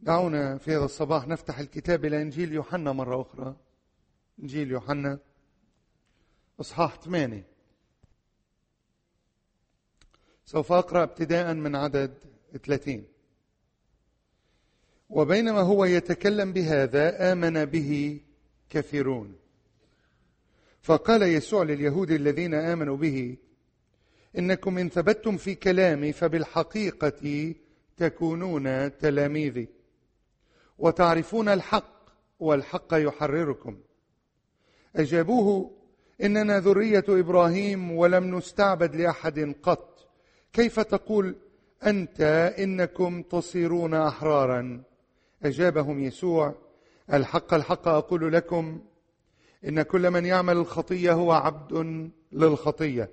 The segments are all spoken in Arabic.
دعونا في هذا الصباح نفتح الكتاب إلى إنجيل يوحنا مرة أخرى. إنجيل يوحنا إصحاح 8. سوف أقرأ ابتداء من عدد 30. وبينما هو يتكلم بهذا آمن به كثيرون، فقال يسوع لليهود الذين آمنوا به: إنكم إن ثبتتم في كلامي فبالحقيقة تكونون تلاميذي، وتعرفون الحق والحق يحرركم. أجابوه: إننا ذرية إبراهيم ولم نستعبد لأحد قط، كيف تقول أنت إنكم تصيرون أحرارا؟ أجابهم يسوع: الحق الحق أقول لكم، إن كل من يعمل الخطية هو عبد للخطية،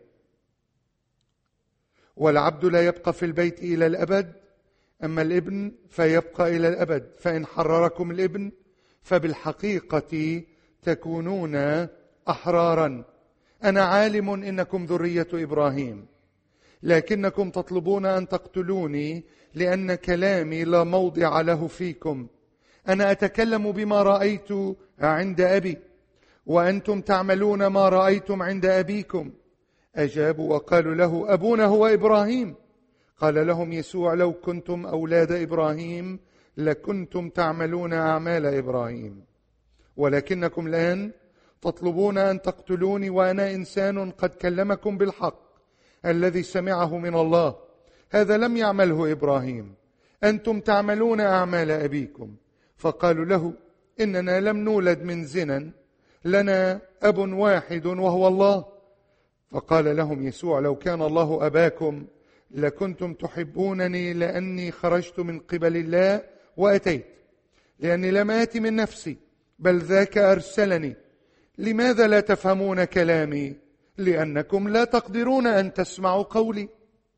والعبد لا يبقى في البيت إلى الأبد، أما الابن فيبقى إلى الأبد. فإن حرركم الابن فبالحقيقة تكونون أحرارا. أنا عالم إنكم ذرية إبراهيم، لكنكم تطلبون أن تقتلوني لأن كلامي لا موضع له فيكم. أنا أتكلم بما رأيت عند أبي، وأنتم تعملون ما رأيتم عند أبيكم. أجابوا وقالوا له: أبونا هو إبراهيم. قال لهم يسوع: لو كنتم أولاد إبراهيم لكنتم تعملون أعمال إبراهيم، ولكنكم الآن تطلبون أن تقتلوني وأنا إنسان قد كلمكم بالحق الذي سمعه من الله. هذا لم يعمله إبراهيم. أنتم تعملون أعمال أبيكم. فقالوا له: إننا لم نولد من زنا، لنا أب واحد وهو الله. فقال لهم يسوع: لو كان الله أباكم لكنتم تحبونني، لأني خرجت من قبل الله وأتيت، لأني لم آتي من نفسي بل ذاك أرسلني. لماذا لا تفهمون كلامي؟ لأنكم لا تقدرون أن تسمعوا قولي.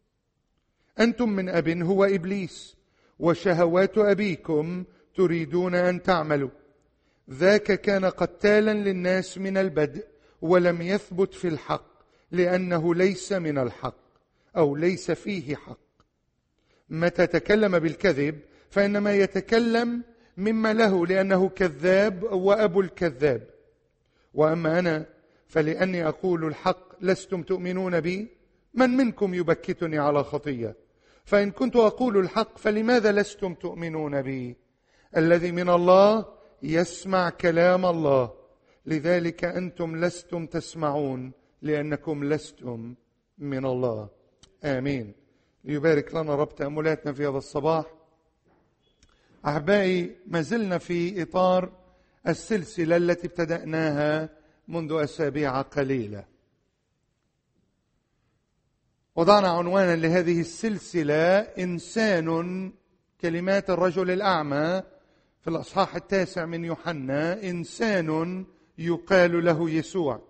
أنتم من أب هو إبليس، وشهوات أبيكم تريدون أن تعملوا. ذاك كان قتالا للناس من البدء، ولم يثبت في الحق، لأنه ليس من الحق، أو ليس فيه حق. متى تكلم بالكذب فإنما يتكلم مما له، لأنه كذاب وأبو الكذاب. وأما أنا فلأني أقول الحق لستم تؤمنون بي. من منكم يبكتني على خطية؟ فإن كنت أقول الحق فلماذا لستم تؤمنون بي؟ الذي من الله يسمع كلام الله، لذلك أنتم لستم تسمعون، لأنكم لستم من الله. آمين. ليبارك لنا رب تأملاتنا في هذا الصباح. أحبائي، ما زلنا في إطار السلسلة التي ابتدأناها منذ أسابيع قليلة. وضعنا عنوانا لهذه السلسلة: إنسان، كلمات الرجل الأعمى في الأصحاح 9 من يوحنا، إنسان يقال له يسوع.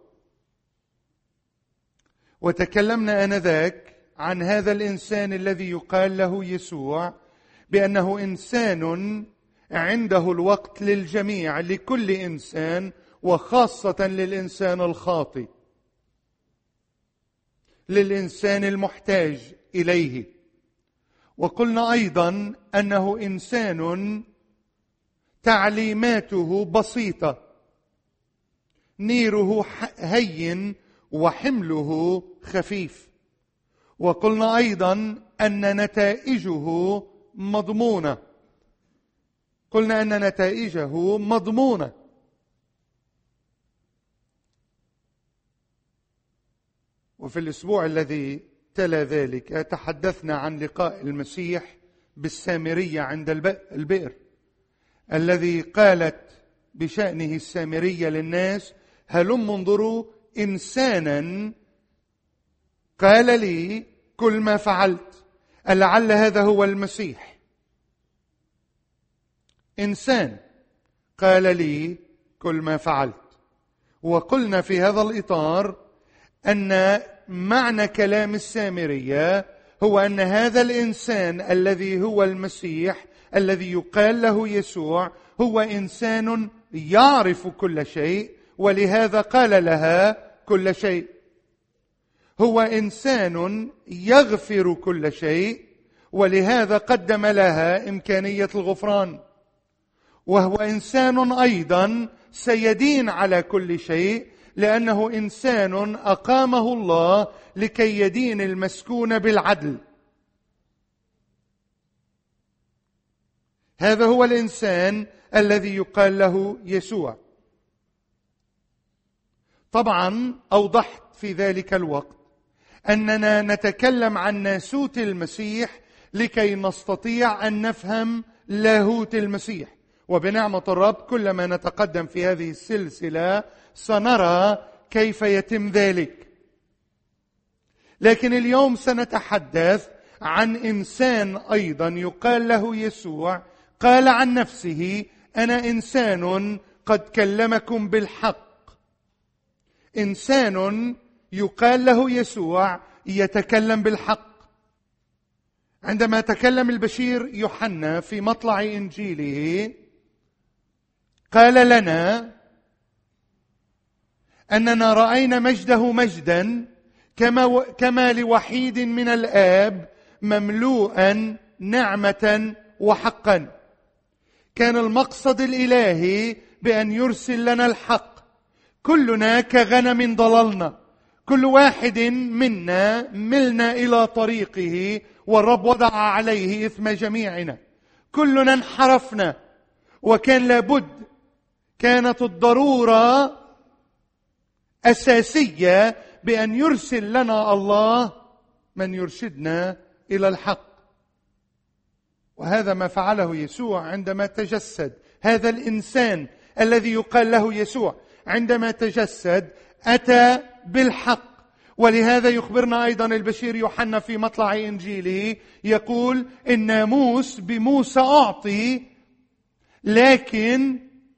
وتكلمنا آنذاك عن هذا الإنسان الذي يقال له يسوع بأنه إنسان عنده الوقت للجميع، لكل إنسان، وخاصة للإنسان الخاطئ، للإنسان المحتاج إليه. وقلنا أيضا أنه إنسان تعليماته بسيطة، نيره هين وحمله خفيف. وقلنا أيضا أن نتائجه مضمونة. قلنا أن نتائجه مضمونة. وفي الأسبوع الذي تلا ذلك تحدثنا عن لقاء المسيح بالسامرية عند البئر، الذي قالت بشأنه السامرية للناس: هلم انظروا إنسانا قال لي كل ما فعلت. لعل هذا هو المسيح. إنسان قال لي كل ما فعلت. وقلنا في هذا الإطار أن معنى كلام السامرية هو أن هذا الإنسان الذي هو المسيح، الذي يقال له يسوع، هو إنسان يعرف كل شيء، ولهذا قال لها كل شيء. هو إنسان يغفر كل شيء، ولهذا قدم لها إمكانية الغفران. وهو إنسان أيضا سيدين على كل شيء، لأنه إنسان أقامه الله لكي يدين المسكون بالعدل. هذا هو الإنسان الذي يقال له يسوع. طبعا أوضحت في ذلك الوقت أننا نتكلم عن ناسوت المسيح لكي نستطيع أن نفهم لاهوت المسيح، وبنعمة الرب كلما نتقدم في هذه السلسلة سنرى كيف يتم ذلك. لكن اليوم سنتحدث عن إنسان أيضا يقال له يسوع، قال عن نفسه: أنا إنسان قد كلمكم بالحق. إنسان يقال له يسوع يتكلم بالحق. عندما تكلم البشير يوحنا في مطلع إنجيله قال لنا أننا رأينا مجده مجدا كما لوحيد من الآب مملوءا نعمة وحقا. كان المقصد الإلهي بأن يرسل لنا الحق. كلنا كغنم ضللنا، كل واحد منا ملنا إلى طريقه، والرب وضع عليه إثم جميعنا. كلنا انحرفنا، وكان لابد، كانت الضرورة أساسية بأن يرسل لنا الله من يرشدنا إلى الحق. وهذا ما فعله يسوع عندما تجسد. هذا الإنسان الذي يقال له يسوع عندما تجسد أتى بالحق. ولهذا يخبرنا أيضا البشير يوحنا في مطلع إنجيله، يقول: الناموس بموسى أعطي، لكن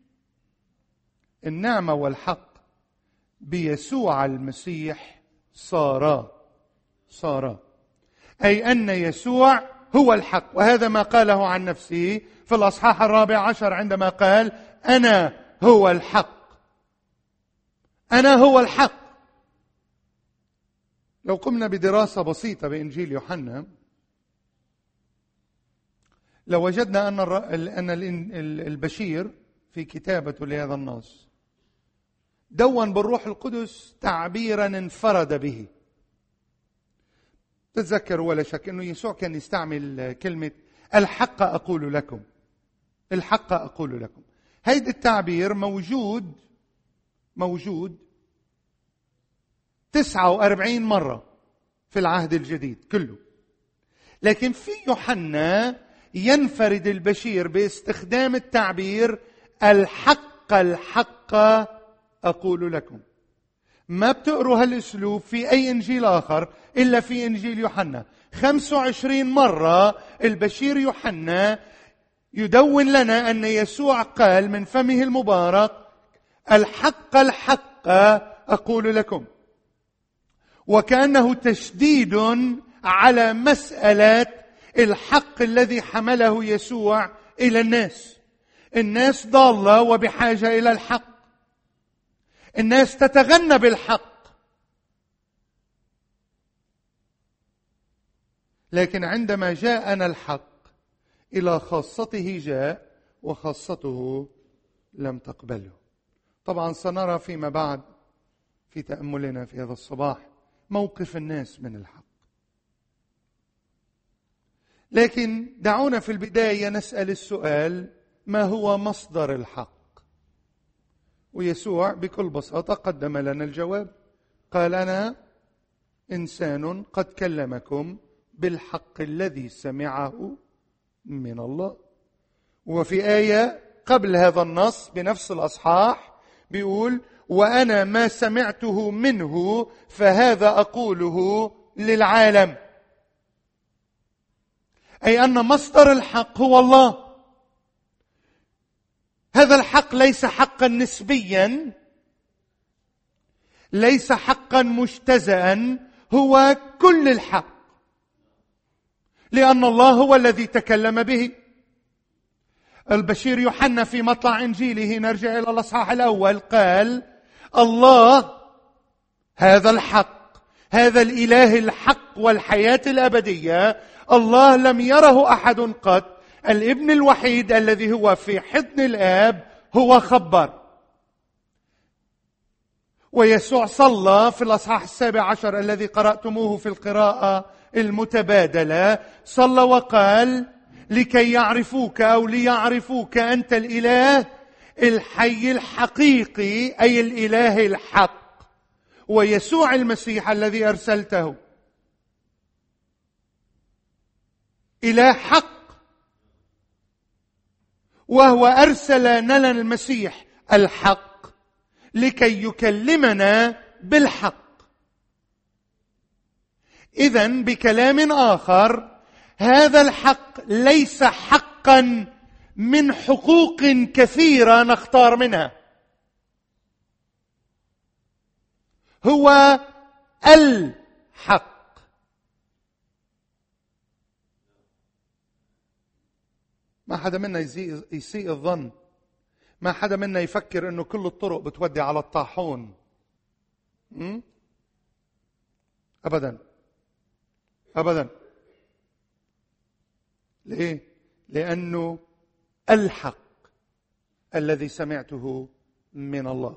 النعمة والحق بيسوع المسيح صار. أي أن يسوع هو الحق. وهذا ما قاله عن نفسه في الأصحاح 14 عندما قال: أنا هو الحق، أنا هو الحق. لو قمنا بدراسة بسيطة بإنجيل يوحنا لوجدنا أن البشير في كتابته لهذا النص دون بالروح القدس تعبيرا انفرد به. تتذكروا ولا شك أنه يسوع كان يستعمل كلمة الحق أقول لكم، الحق أقول لكم. هيدا التعبير موجود 49 مرة في العهد الجديد كله. لكن في يوحنا ينفرد البشير باستخدام التعبير الحق أقول لكم. ما بتقروا هالاسلوب في أي إنجيل آخر إلا في إنجيل يوحنا. 25 مرة البشير يوحنا يدون لنا أن يسوع قال من فمه المبارك: الحق أقول لكم. وكأنه تشديد على مسألة الحق الذي حمله يسوع إلى الناس. الناس ضالة وبحاجة إلى الحق. الناس تتغنى بالحق، لكن عندما جاءنا الحق إلى خاصته جاء، وخاصته لم تقبله. طبعا سنرى فيما بعد في تأملنا في هذا الصباح موقف الناس من الحق. لكن دعونا في البداية نسأل السؤال: ما هو مصدر الحق؟ ويسوع بكل بساطة قدم لنا الجواب. قال: أنا إنسان قد كلمكم بالحق الذي سمعه من الله. وفي آية قبل هذا النص بنفس الأصحاح بيقول: وأنا ما سمعته منه فهذا أقوله للعالم. أي أن مصدر الحق هو الله. هذا الحق ليس حقا نسبيا، ليس حقا مجتزأ، هو كل الحق، لأن الله هو الذي تكلم به. البشير يوحنا في مطلع إنجيله، نرجع إلى الأصحاح الأول، قال: الله هذا الحق، هذا الإله الحق والحياة الأبدية، الله لم يره أحد قط، الابن الوحيد الذي هو في حضن الآب هو خبر. ويسوع صلى في الأصحاح 17 الذي قرأتموه في القراءة المتبادلة، صلى وقال: لكي يعرفوك أو ليعرفوك أنت الإله الحي الحقيقي، أي الإله الحق، ويسوع المسيح الذي أرسلته. إله حق، وهو أرسل لنا المسيح الحق لكي يكلمنا بالحق. إذن بكلام آخر، هذا الحق ليس حقا من حقوق كثيرة نختار منها، هو الحق. ما حدا منا يسيء الظن، ما حدا منا يفكر انه كل الطرق بتودي على الطاحون. ابدا ابدا. ليه؟ لانه الحق الذي سمعته من الله.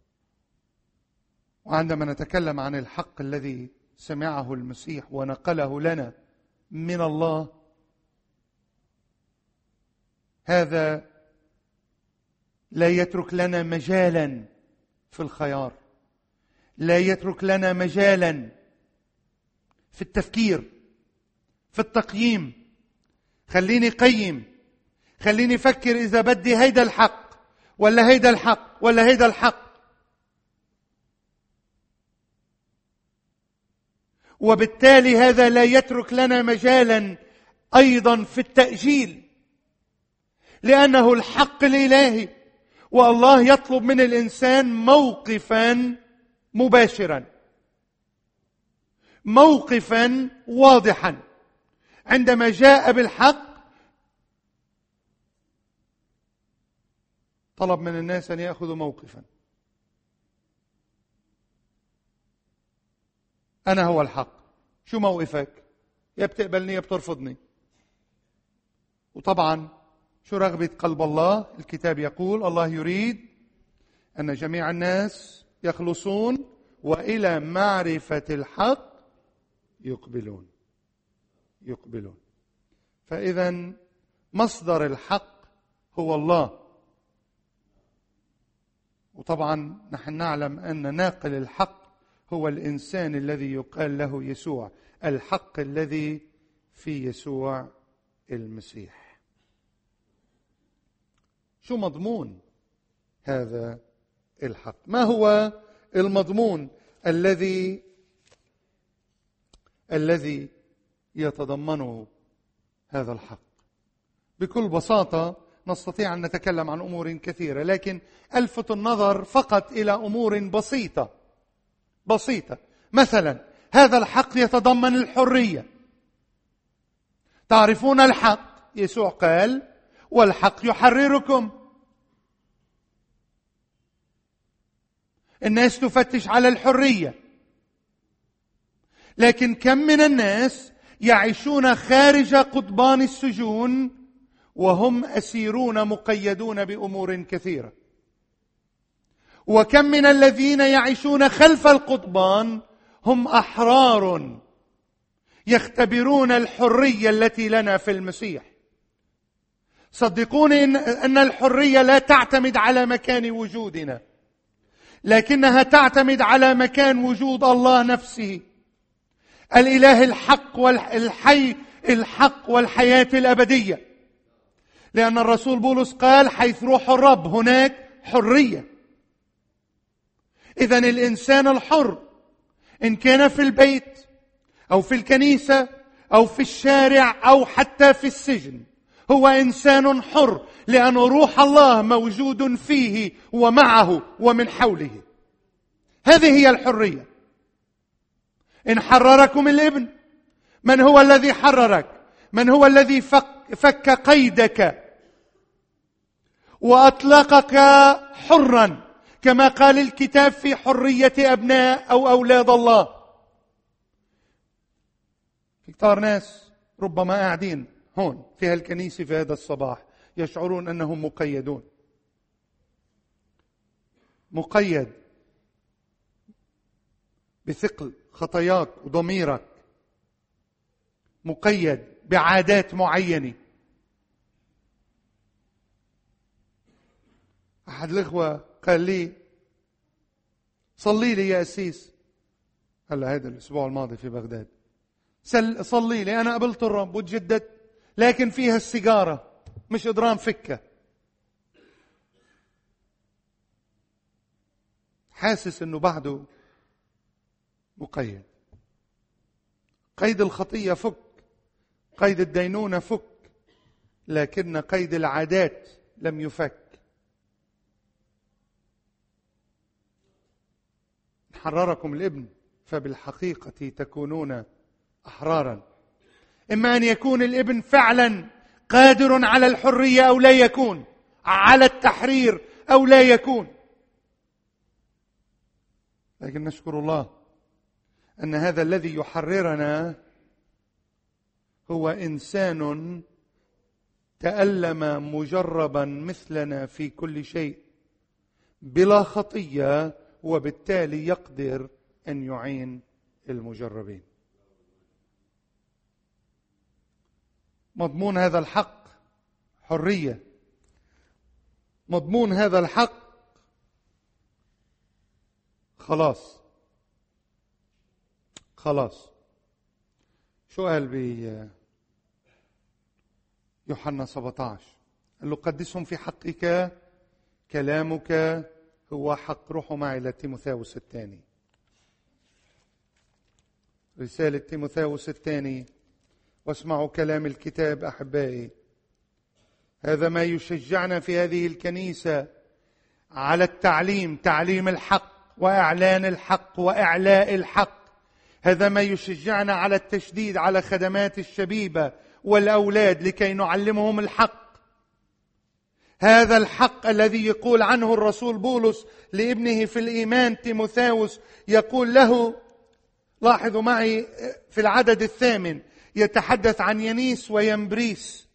وعندما نتكلم عن الحق الذي سمعه المسيح ونقله لنا من الله، هذا لا يترك لنا مجالا في الخيار، لا يترك لنا مجالا في التفكير، في التقييم. خليني قيم، خليني فكر إذا بدي هيدا الحق ولا هيدا الحق ولا هيدا الحق. وبالتالي هذا لا يترك لنا مجالا أيضا في التأجيل، لأنه الحق الإلهي، والله يطلب من الإنسان موقفا مباشرا، موقفا واضحا. عندما جاء بالحق طلب من الناس أن يأخذوا موقفا. أنا هو الحق، شو موقفك؟ يا بتقبلني يا بترفضني. وطبعا شو رغبة قلب الله؟ الكتاب يقول الله يريد أن جميع الناس يخلصون وإلى معرفة الحق يقبلون. فإذا مصدر الحق هو الله. وطبعا نحن نعلم أن ناقل الحق هو الإنسان الذي يقال له يسوع، الحق الذي في يسوع المسيح. شو مضمون هذا الحق؟ ما هو المضمون الذي يتضمنه هذا الحق؟ بكل بساطة نستطيع أن نتكلم عن أمور كثيرة، لكن ألفت النظر فقط إلى أمور بسيطة. مثلا هذا الحق يتضمن الحرية. تعرفون الحق، يسوع قال والحق يحرركم. الناس تفتش على الحرية، لكن كم من الناس يعيشون خارج قضبان السجون وهم أسيرون مقيدون بأمور كثيرة. وكم من الذين يعيشون خلف القضبان هم أحرار يختبرون الحرية التي لنا في المسيح. صدقوني أن الحرية لا تعتمد على مكان وجودنا، لكنها تعتمد على مكان وجود الله نفسه، الإله الحق والحي الحق والحياة الأبدية. لأن الرسول بولس قال حيث روح الرب هناك حرية. إذن الإنسان الحر إن كان في البيت أو في الكنيسة أو في الشارع أو حتى في السجن هو إنسان حر، لأن روح الله موجود فيه ومعه ومن حوله. هذه هي الحرية. إن حرركم الابن، من هو الذي حررك؟ من هو الذي فك قيدك وأطلقك حرا، كما قال الكتاب في حرية أبناء أو أولاد الله. في كتار ناس ربما قاعدين هون في هالكنيسة في هذا الصباح يشعرون أنهم مقيدون، مقيد بثقل خطاياك وضميرك، مقيد بعادات معينة. أحد الإخوة قال لي صلي لي يا أسيس، هلا هذا الأسبوع الماضي في بغداد، صلي لي أنا قبلت الرب وتجددت، لكن فيها السيجارة مش قدران فكها، حاسس أنه بعده مقيد. قيد الخطية فك، قيد الدينونة فك، لكن قيد العادات لم يفك. حرركم الابن فبالحقيقة تكونون أحرارا. إما أن يكون الابن فعلا قادر على الحرية أو لا يكون، على التحرير أو لا يكون. لكن نشكر الله أن هذا الذي يحررنا هو إنسان تألم مجربا مثلنا في كل شيء بلا خطية، وبالتالي يقدر أن يعين المجربين. مضمون هذا الحق حرية، مضمون هذا الحق خلاص. شو قال يوحنا 17؟ قال له قدسهم في حقك، كلامك هو حق. روحوا معي لتيموثاوس الثاني، رسالة تيموثاوس الثاني، واسمعوا كلام الكتاب أحبائي. هذا ما يشجعنا في هذه الكنيسة على التعليم، تعليم الحق وإعلان الحق وإعلاء الحق. هذا ما يشجعنا على التشديد على خدمات الشبيبة والأولاد لكي نعلمهم الحق. هذا الحق الذي يقول عنه الرسول بولس لابنه في الإيمان تيموثاوس، يقول له، لاحظوا معي في العدد 8 يتحدث عن ينيس وينبريس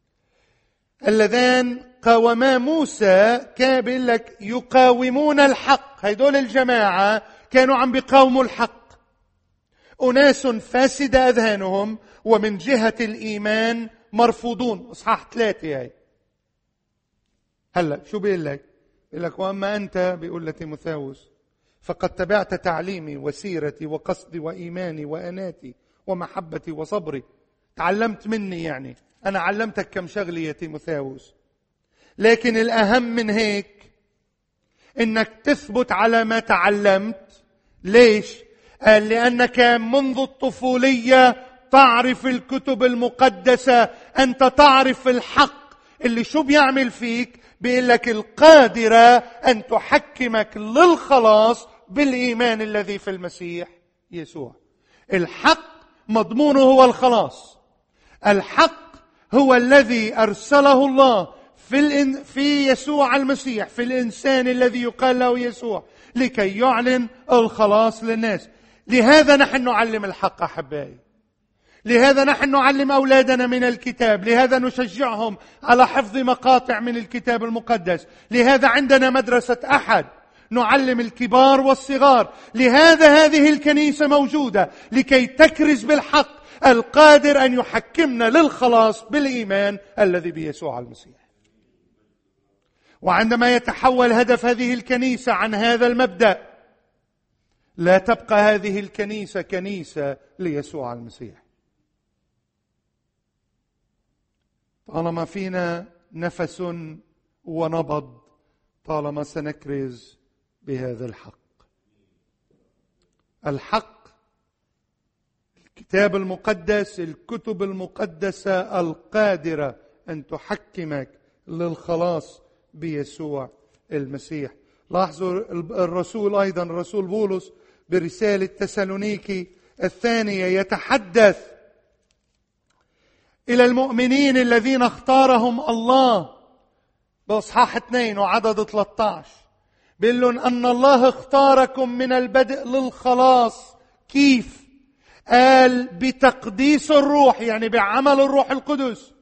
اللذان قاوما موسى. كان بيقول لك يقاومون الحق. هيدول الجماعة كانوا عم بيقاوموا الحق، أناس فاسدة أذهانهم ومن جهة الإيمان مرفوضون. إصحاح 3 هاي. هلا شو بيقول لك؟ بيقول لك وأما أنت، بيقول لتيموثاوس، فقد تبعت تعليمي وسيرتي وقصدي وإيماني وأناتي ومحبتي وصبري. تعلمت مني، يعني أنا علمتك كم شغلة يا تيموثاوس، لكن الأهم من هيك إنك تثبت على ما تعلمت. ليش؟ قال لأنك منذ الطفولية تعرف الكتب المقدسة، أنت تعرف الحق اللي شو بيعمل فيك. بيقول لك القادرة أن تحكمك للخلاص بالإيمان الذي في المسيح يسوع. الحق مضمونه هو الخلاص. الحق هو الذي أرسله الله في يسوع المسيح، في الإنسان الذي يقال له يسوع، لكي يعلن الخلاص للناس. لهذا نحن نعلم الحق أحبائي، لهذا نحن نعلم أولادنا من الكتاب، لهذا نشجعهم على حفظ مقاطع من الكتاب المقدس، لهذا عندنا مدرسة أحد نعلم الكبار والصغار. لهذا هذه الكنيسة موجودة لكي تكرز بالحق القادر أن يحكمنا للخلاص بالإيمان الذي بيسوع المسيح. وعندما يتحول هدف هذه الكنيسة عن هذا المبدأ، لا تبقى هذه الكنيسة كنيسة ليسوع المسيح. طالما فينا نفس ونبض، طالما سنكرز بهذا الحق. الحق، الكتاب المقدس، الكتب المقدسة القادرة أن تحكمك للخلاص بيسوع المسيح. لاحظوا الرسول أيضا، الرسول بولس برسالة تسالونيكي الثانية يتحدث إلى المؤمنين الذين اختارهم الله بإصحاح 2 وعدد 13. بيقول لهم أن الله اختاركم من البدء للخلاص. كيف؟ قال بتقديس الروح، يعني بعمل الروح القدس،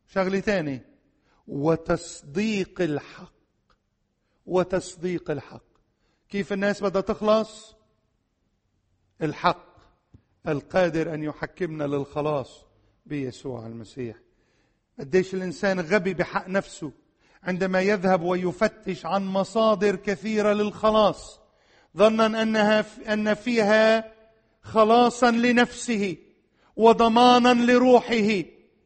شغلة تاني، وتصديق الحق. وتصديق الحق. كيف الناس بدها تخلص؟ الحق القادر أن يحكمنا للخلاص بيسوع المسيح. قديش الإنسان غبي بحق نفسه عندما يذهب ويفتش عن مصادر كثيرة للخلاص، ظنا أن فيها خلاصا لنفسه وضمانا لروحه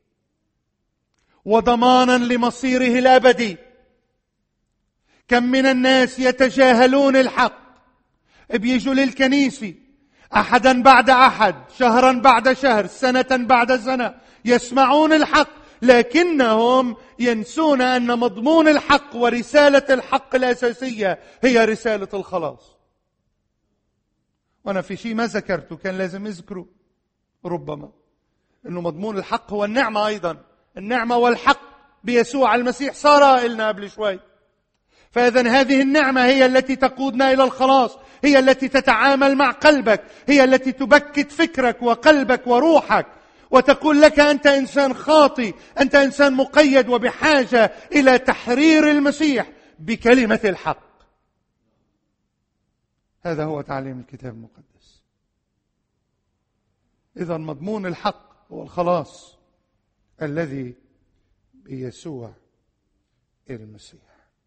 وضمانا لمصيره الأبدي. كم من الناس يتجاهلون الحق، بيجوا للكنيسة أحدا بعد أحد، شهرا بعد شهر، سنة بعد سنة، يسمعون الحق، لكنهم ينسون أن مضمون الحق ورسالة الحق الأساسية هي رسالة الخلاص. وأنا في شيء ما ذكرته كان لازم أذكره، ربما أنه مضمون الحق هو النعمة أيضا. النعمة والحق بيسوع المسيح صار لنا قبل شوي. فإذن هذه النعمة هي التي تقودنا إلى الخلاص، هي التي تتعامل مع قلبك، هي التي تبكت فكرك وقلبك وروحك وتقول لك أنت إنسان خاطئ، أنت إنسان مقيد وبحاجة إلى تحرير المسيح بكلمة الحق. هذا هو تعليم الكتاب المقدس. إذن مضمون الحق هو الخلاص الذي بيسوع المسيح.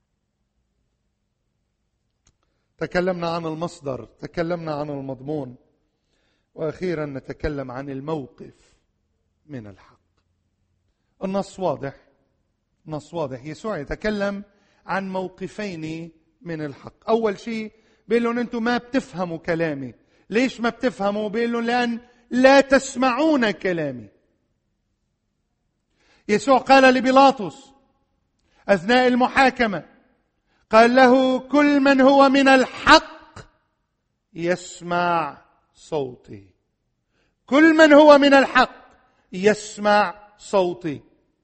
تكلمنا عن المصدر، تكلمنا عن المضمون، وأخيرا نتكلم عن الموقف من الحق. النص واضح، النص واضح. يسوع يتكلم عن موقفين من الحق. أول شيء بيقول لهم أنتم ما بتفهموا كلامي. ليش ما بتفهموا؟ بيقول لهم لأن لا تسمعون كلامي. يسوع قال لبيلاطس أثناء المحاكمة، قال له كل من هو من الحق يسمع صوتي. كل من هو من الحق يسمع صوتي.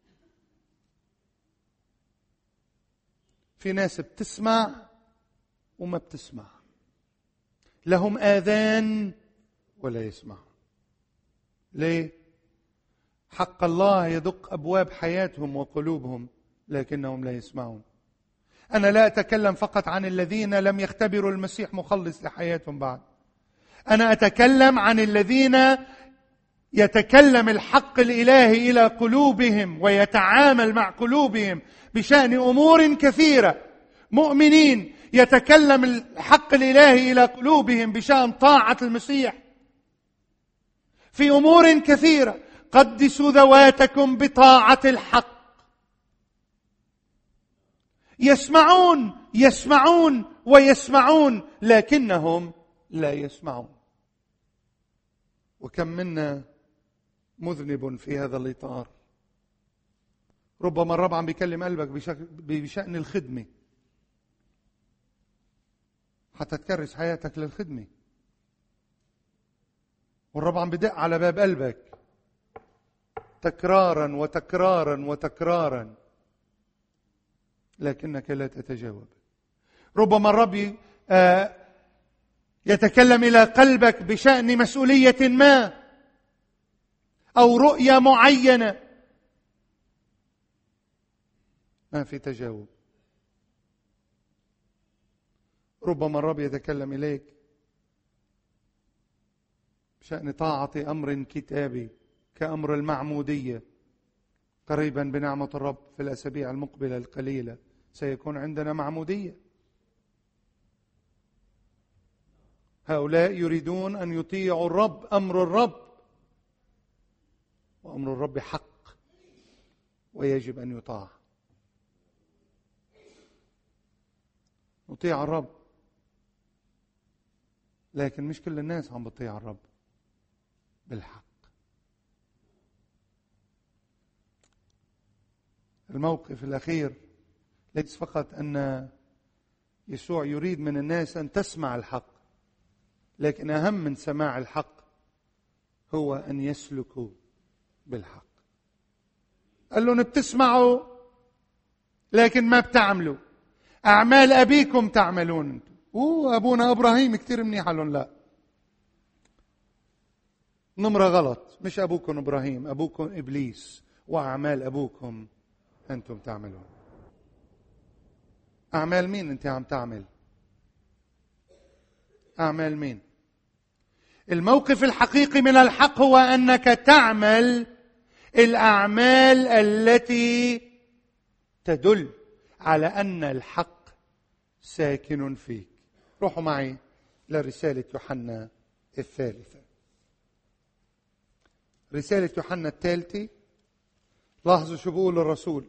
في ناس بتسمع وما بتسمع، لهم آذان ولا يسمعون. ليه؟ حق الله يدق أبواب حياتهم وقلوبهم لكنهم لا يسمعون. أنا لا أتكلم فقط عن الذين لم يختبروا المسيح مخلص لحياتهم بعد. أنا أتكلم عن الذين يتكلم الحق الإلهي إلى قلوبهم ويتعامل مع قلوبهم بشأن أمور كثيرة. مؤمنين يتكلم الحق الإلهي إلى قلوبهم بشأن طاعة المسيح في أمور كثيرة. قدسوا ذواتكم بطاعة الحق. يسمعون يسمعون ويسمعون لكنهم لا يسمعون. وكم منا مذنب في هذا الإطار. ربما الرب عم بيكلم قلبك بشأن الخدمة، حتى تكرس حياتك للخدمة، والرب عم بدق على باب قلبك تكرارا وتكرارا وتكرارا لكنك لا تتجاوب. ربما الرب يتكلم إلى قلبك بشأن مسؤولية ما أو رؤية معينة، ما في تجاوب. ربما الرب يتكلم إليك بشأن طاعة أمر كتابي كأمر المعمودية. قريبا بنعمة الرب في الأسابيع المقبلة القليلة سيكون عندنا معمودية. هؤلاء يريدون أن يطيعوا الرب، أمر الرب، وأمر الرب حق ويجب أن يطاع. نطيع الرب، لكن مش كل الناس عم بتطيع الرب بالحق. الموقف الأخير ليس فقط أن يسوع يريد من الناس أن تسمع الحق، لكن أهم من سماع الحق هو أن يسلكوا بالحق. قال لهم بتسمعوا لكن ما بتعملوا. أعمال أبيكم تعملون أنتم. أبونا إبراهيم كتير منيح. لهم لا، نمرة غلط. مش أبوكم إبراهيم، أبوكم إبليس. وأعمال أبوكم أنتم تعملون. أعمال مين أنت عم تعمل؟ أعمال مين؟ الموقف الحقيقي من الحق هو أنك تعمل الأعمال التي تدل على أن الحق ساكن فيك. روحوا معي لرسالة يوحنا الثالثة. رسالة يوحنا الثالثة، لاحظوا شو بيقول الرسول.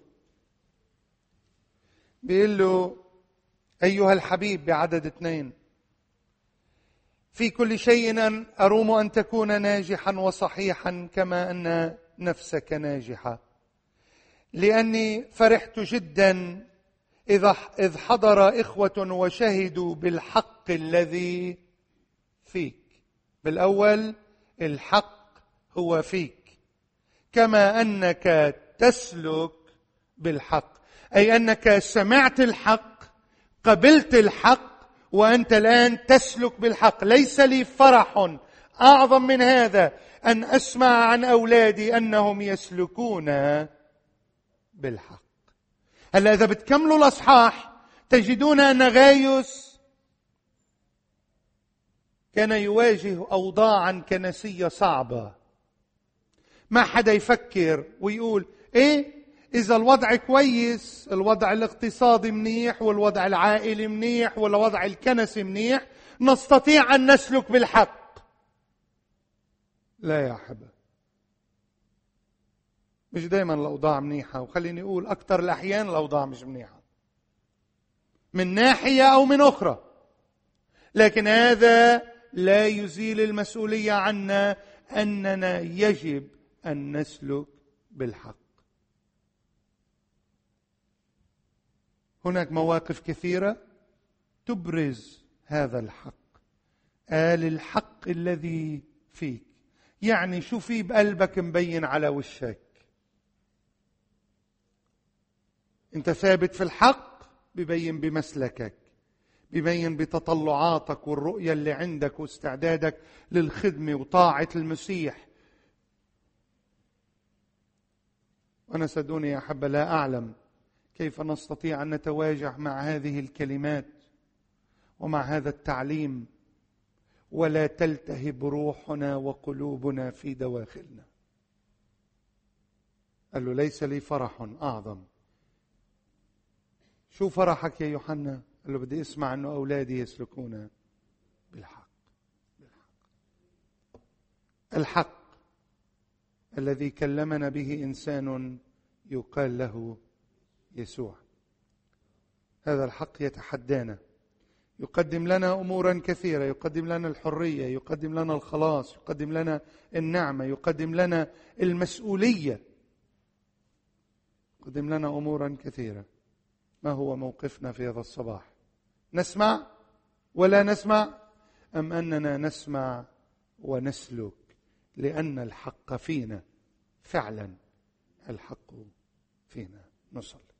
بيقول له: أيها الحبيب، بعدد 2: في كل شيء أروم أن تكون ناجحا وصحيحا كما أن نفسك ناجحة، لأني فرحت جدا إذ حضر إخوة وشهدوا بالحق الذي فيك. بالأول الحق هو فيك، كما أنك تسلك بالحق، أي أنك سمعت الحق، قبلت الحق، وأنت الآن تسلك بالحق. ليس لي فرح أعظم من هذا أن أسمع عن أولادي أنهم يسلكون بالحق. هلا إذا بتكملوا الأصحاح تجدون أن غايوس كان يواجه أوضاعا كنسية صعبة. ما حدا يفكر ويقول إيه إذا الوضع كويس، الوضع الاقتصادي منيح والوضع العائلي منيح والوضع الكنسي منيح، نستطيع أن نسلك بالحق. لا يا أحبة، مش دايما الأوضاع منيحة، وخليني أقول أكثر الأحيان الأوضاع مش منيحة من ناحية أو من أخرى، لكن هذا لا يزيل المسؤولية عنا أننا يجب أن نسلك بالحق. هناك مواقف كثيرة تبرز هذا الحق. قال الحق الذي فيك، يعني شو في بقلبك مبين على وشك. انت ثابت في الحق، ببين بمسلكك، ببين بتطلعاتك والرؤية اللي عندك واستعدادك للخدمة وطاعة المسيح. وأنا صدقوني يا أحبة لا أعلم كيف نستطيع أن نتواجه مع هذه الكلمات ومع هذا التعليم ولا تلتهب روحنا وقلوبنا في دواخلنا. قال له: ليس لي فرح أعظم. شو فرحك يا يوحنا؟ قال له: بدي أسمع أنه أولادي يسلكون بالحق. الحق الذي كلمنا به إنسان يقال له يسوع. هذا الحق يتحدانا، يقدم لنا أمورا كثيرة، يقدم لنا الحرية، يقدم لنا الخلاص، يقدم لنا النعمة، يقدم لنا المسؤولية، يقدم لنا أمورا كثيرة. ما هو موقفنا في هذا الصباح؟ نسمع ولا نسمع، أم أننا نسمع ونسلك؟ لأن الحق فينا، فعلا الحق فينا. نصلي.